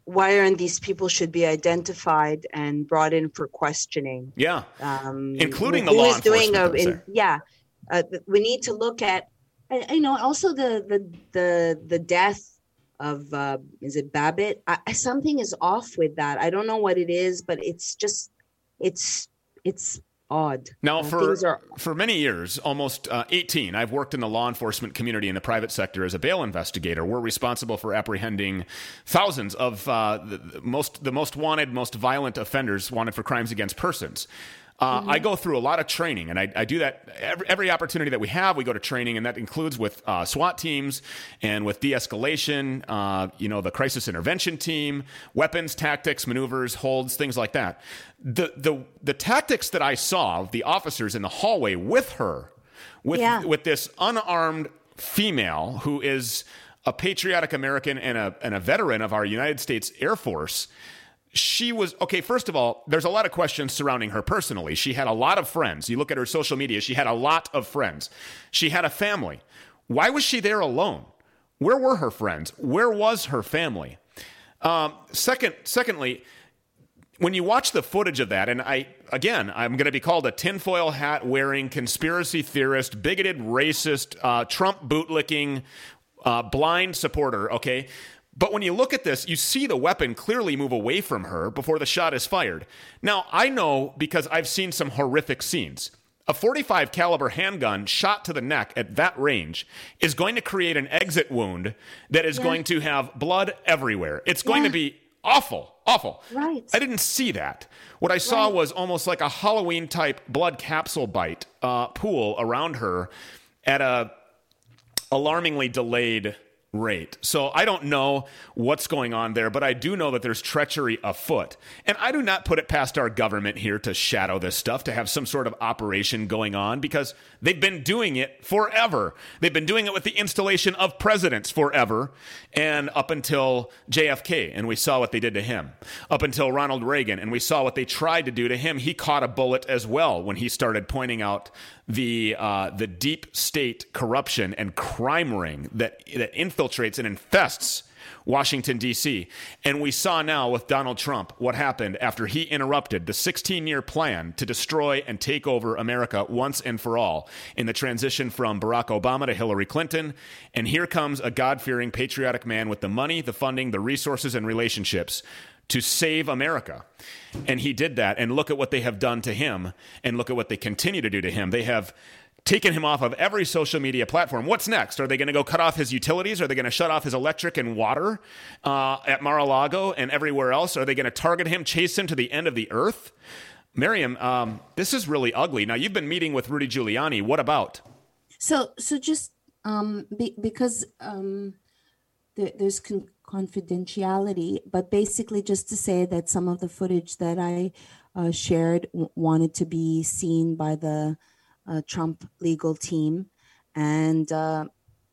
why aren't these people should be identified and brought in for questioning?
Yeah,
um,
including the
who
law
is doing
enforcement.
A, in, yeah, uh, we need to look at, you know, also the the the the death of uh, is it Babbitt? I, something is off with that. I don't know what it is, but it's just it's it's. odd.
Now,
uh,
for
are...
for many years, almost uh, eighteen, I've worked in the law enforcement community in the private sector as a bail investigator. We're responsible for apprehending thousands of uh, the, the most the most wanted, most violent offenders wanted for crimes against persons. Uh, mm-hmm. I go through a lot of training, and I, I do that every, every opportunity that we have. We go to training, and that includes with uh, SWAT teams and with de-escalation, uh, you know, the crisis intervention team, weapons, tactics, maneuvers, holds, things like that. The the the tactics that I saw, the officers in the hallway with her, with
yeah.
with this unarmed female who is a patriotic American and a and a veteran of our United States Air Force. She was, okay, first of all, there's a lot of questions surrounding her personally. She had a lot of friends. You look at her social media, she had a lot of friends. She had a family. Why was she there alone? Where were her friends? Where was her family? Um, second, secondly, when you watch the footage of that, and I, again, I'm going to be called a tinfoil hat wearing conspiracy theorist, bigoted, racist, uh, Trump bootlicking, uh, blind supporter, okay? But when you look at this, you see the weapon clearly move away from her before the shot is fired. Now, I know because I've seen some horrific scenes. A forty-five caliber handgun shot to the neck at that range is going to create an exit wound that is yeah. going to have blood everywhere. It's going yeah. to be awful, awful.
Right.
I didn't see that. What I saw right. was almost like a Halloween-type blood capsule bite uh, pool around her at a alarmingly delayed rate. So I don't know what's going on there, but I do know that there's treachery afoot. And I do not put it past our government here to shadow this stuff, to have some sort of operation going on, because they've been doing it forever. They've been doing it with the installation of presidents forever, and up until J F K, and we saw what they did to him. Up until Ronald Reagan, and we saw what they tried to do to him. He caught a bullet as well when he started pointing out the uh, the deep state corruption and crime ring that that infiltrates and infests Washington, D C. And we saw now with Donald Trump what happened after he interrupted the sixteen-year plan to destroy and take over America once and for all in the transition from Barack Obama to Hillary Clinton. And here comes a God-fearing, patriotic man with the money, the funding, the resources, and relationships to save America. And he did that. And look at what they have done to him, and look at what they continue to do to him. They have taken him off of every social media platform. What's next? Are they going to go cut off his utilities? Are they going to shut off his electric and water uh, at Mar-a-Lago and everywhere else? Are they going to target him, chase him to the end of the earth? Miriam, um, this is really ugly. Now, you've been meeting with Rudy Giuliani. What about?
So, so just um, be, because um, there, there's con- confidentiality, but basically just to say that some of the footage that I uh, shared w- wanted to be seen by the Uh, Trump legal team, and uh,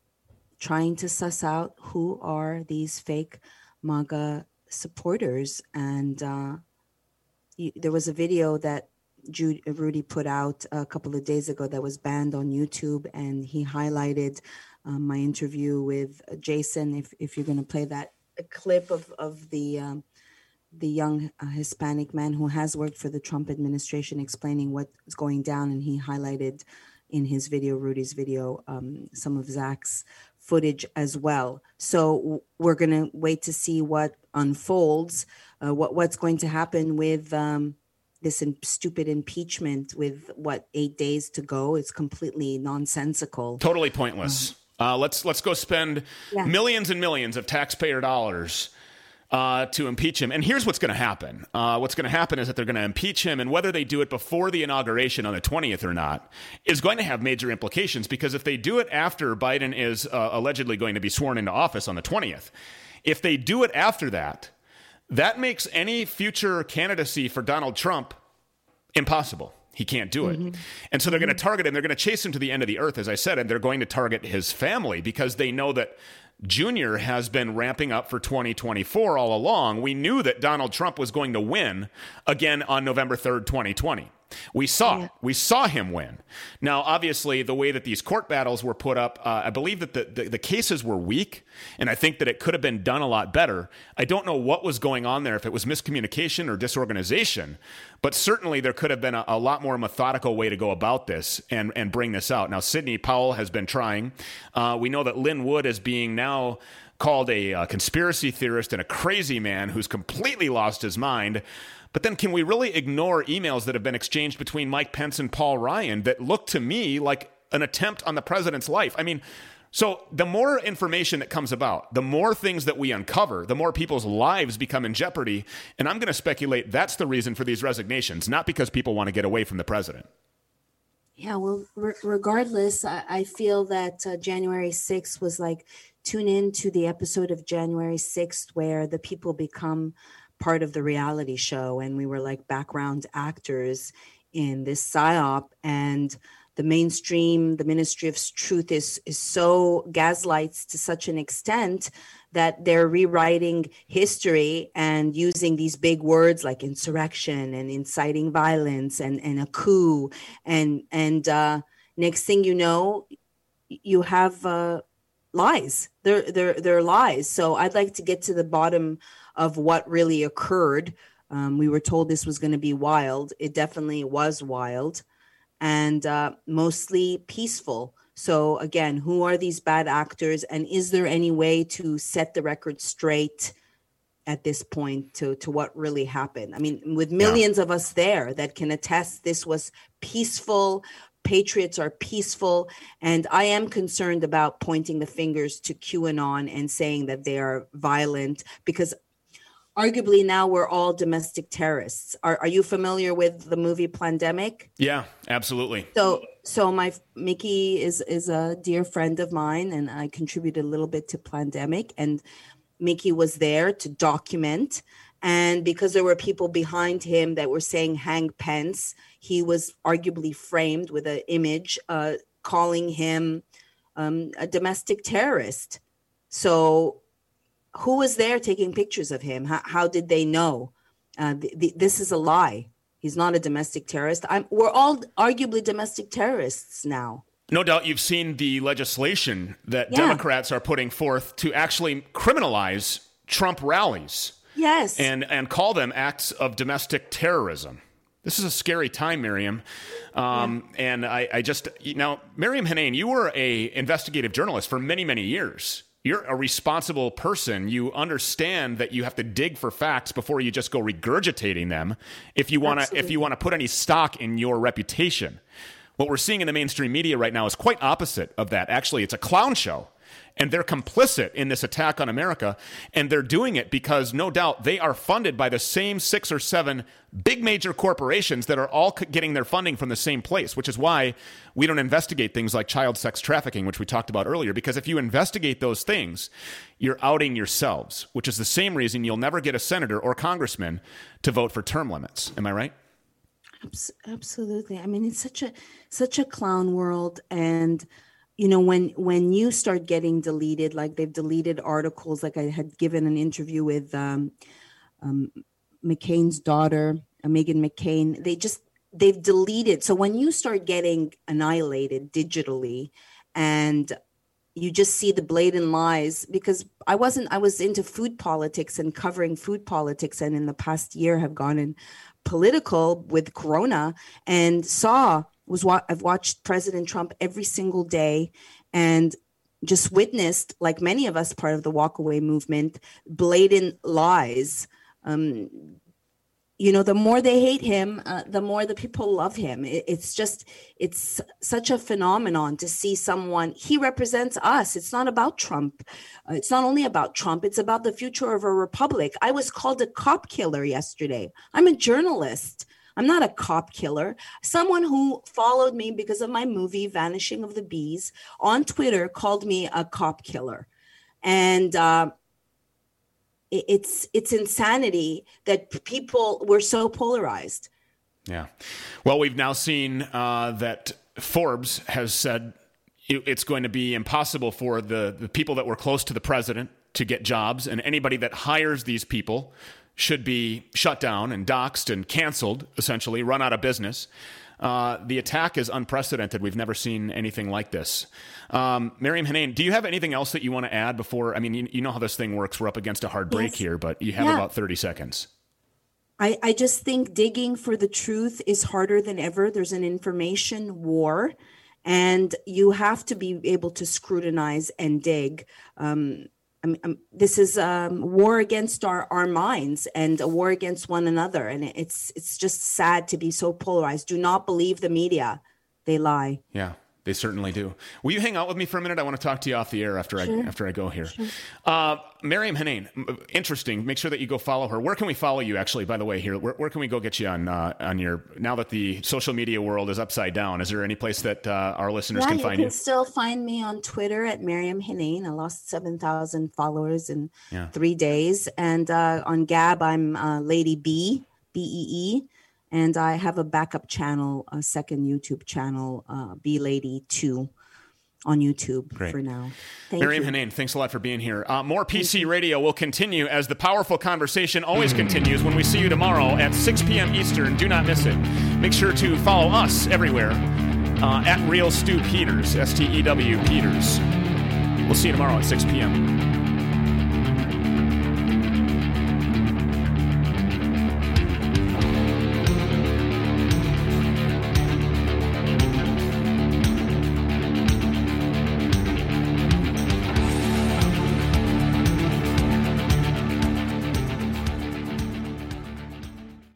trying to suss out who are these fake MAGA supporters. And uh, you, there was a video that Jude, Rudy put out a couple of days ago that was banned on YouTube, and he highlighted um, my interview with Jason. If if you're going to play that a clip of of the um, the young uh, Hispanic man who has worked for the Trump administration, explaining what's going down. And he highlighted in his video, Rudy's video, um, some of Zach's footage as well. So we're going to wait to see what unfolds, uh, what what's going to happen with um, this in, stupid impeachment with, what, eight days to go. It's completely nonsensical.
Totally pointless. Um, uh, let's let's go spend yeah. millions and millions of taxpayer dollars Uh, to impeach him. And here's what's going to happen. Uh, what's going to happen is that they're going to impeach him, and whether they do it before the inauguration on the twentieth or not is going to have major implications, because if they do it after Biden is uh, allegedly going to be sworn into office on the twentieth, if they do it after that, that makes any future candidacy for Donald Trump impossible. He can't do it. Mm-hmm. And so they're going to target him. They're going to chase him to the end of the earth, as I said, and they're going to target his family, because they know that Junior has been ramping up for twenty twenty-four all along. We knew that Donald Trump was going to win again on November third, twenty twenty. We saw
Yeah.
we saw him win. Now, obviously, the way that these court battles were put up, uh, I believe that the, the, the cases were weak, and I think that it could have been done a lot better. I don't know what was going on there, if it was miscommunication or disorganization, but certainly there could have been a, a lot more methodical way to go about this and, and bring this out. Now, Sidney Powell has been trying. Uh, we know that Lynn Wood is being now called a uh, conspiracy theorist and a crazy man who's completely lost his mind. But then can we really ignore emails that have been exchanged between Mike Pence and Paul Ryan that look to me like an attempt on the president's life? I mean, so the more information that comes about, the more things that we uncover, the more people's lives become in jeopardy. And I'm going to speculate that's the reason for these resignations, not because people want to get away from the president.
Yeah, well, re- regardless, I, I feel that uh, January sixth was like, tune in to the episode of January sixth where the people become part of the reality show, and we were like background actors in this psyop, and the mainstream, the Ministry of Truth is is so gaslights to such an extent that they're rewriting history and using these big words like insurrection and inciting violence and, and a coup, and and uh, next thing you know, you have uh, lies. They're they're they're lies. So I'd like to get to the bottom of what really occurred. Um, we were told this was going to be wild. It definitely was wild, and uh, mostly peaceful. So again, who are these bad actors, and is there any way to set the record straight at this point to, to what really happened? I mean, with millions yeah. of us there that can attest this was peaceful. Patriots are peaceful, and I am concerned about pointing the fingers to QAnon and saying that they are violent, because arguably now we're all domestic terrorists. Are are you familiar with the movie Plandemic?
Yeah, absolutely.
So so my Mickey is is a dear friend of mine, and I contributed a little bit to Plandemic, and Mickey was there to document. And because there were people behind him that were saying hang Pence, he was arguably framed with an image uh, calling him um, a domestic terrorist. So who was there taking pictures of him? How, how did they know? Uh, th- th- this is a lie. He's not a domestic terrorist. I'm, we're all arguably domestic terrorists now.
No doubt you've seen the legislation that
Yeah.
Democrats are putting forth to actually criminalize Trump rallies.
Yes.
And and call them acts of domestic terrorism. This is a scary time, Miriam. Um, yeah. And I, I just, you know, Miriam Hanane, you were a investigative journalist for many, many years. You're a responsible person. You understand that you have to dig for facts before you just go regurgitating them if you want to if you want to put any stock in your reputation. What we're seeing in the mainstream media right now is quite opposite of that. Actually, it's a clown show. And they're complicit in this attack on America, and they're doing it because, no doubt, they are funded by the same six or seven big major corporations that are all getting their funding from the same place, which is why we don't investigate things like child sex trafficking, which we talked about earlier, because if you investigate those things, you're outing yourselves, which is the same reason you'll never get a senator or congressman to vote for term limits. Am I right?
Absolutely. I mean, it's such a such a clown world, and you know, when when you start getting deleted, like they've deleted articles, like I had given an interview with um, um, McCain's daughter, uh, Meghan McCain, they just, they've deleted. So when you start getting annihilated digitally and you just see the blatant lies, because I wasn't, I was into food politics and covering food politics, and in the past year have gone in political with Corona, and saw was what I've watched President Trump every single day, and just witnessed, like many of us, part of the walkaway movement, blatant lies. Um, you know, the more they hate him, uh, the more the people love him. It, it's just, it's such a phenomenon to see someone, he represents us. It's not about Trump. Uh, it's not only about Trump. It's about the future of our republic. I was called a cop killer yesterday. I'm a journalist. I'm not a cop killer. Someone who followed me because of my movie, Vanishing of the Bees, on Twitter called me a cop killer. And uh, it, it's it's insanity that people were so polarized.
Yeah. Well, we've now seen uh, that Forbes has said it's going to be impossible for the, the people that were close to the president to get jobs, and anybody that hires these people should be shut down and doxxed and canceled, essentially, run out of business. Uh, the attack is unprecedented. We've never seen anything like this. Um, Miriam Hanane, do you have anything else that you want to add before? I mean, you, you know how this thing works. We're up against a hard break yes. here, but you have yeah. about thirty seconds.
I, I just think digging for the truth is harder than ever. There's an information war, and you have to be able to scrutinize and dig. Um, I'm, I'm, this is a um, war against our, our minds and a war against one another. And it's it's just sad to be so polarized. Do not believe the media. They lie.
Yeah, they certainly do. Will you hang out with me for a minute? I want to talk to you off the air after sure. I after I go here. Sure. Uh, Miriam Hanane, interesting. Make sure that you go follow her. Where can we follow you, actually, by the way, here? Where, where can we go get you on uh, on your, now that the social media world is upside down, is there any place that uh, our listeners
yeah,
can find you?
You can still find me on Twitter at Miriam Hanane. I lost seven thousand followers in yeah. three days. And uh, on Gab, I'm uh, Lady B, B E E. And I have a backup channel, a second YouTube channel, uh, B Lady two on YouTube Great. For now. Thank
Miriam
you.
Hanane, thanks a lot for being here. Uh, more P C Radio will continue as the powerful conversation always continues when we see you tomorrow at six p.m. Eastern. Do not miss it. Make sure to follow us everywhere uh, at Real Stu Peters, S T E W Peters. We'll see you tomorrow at six p.m.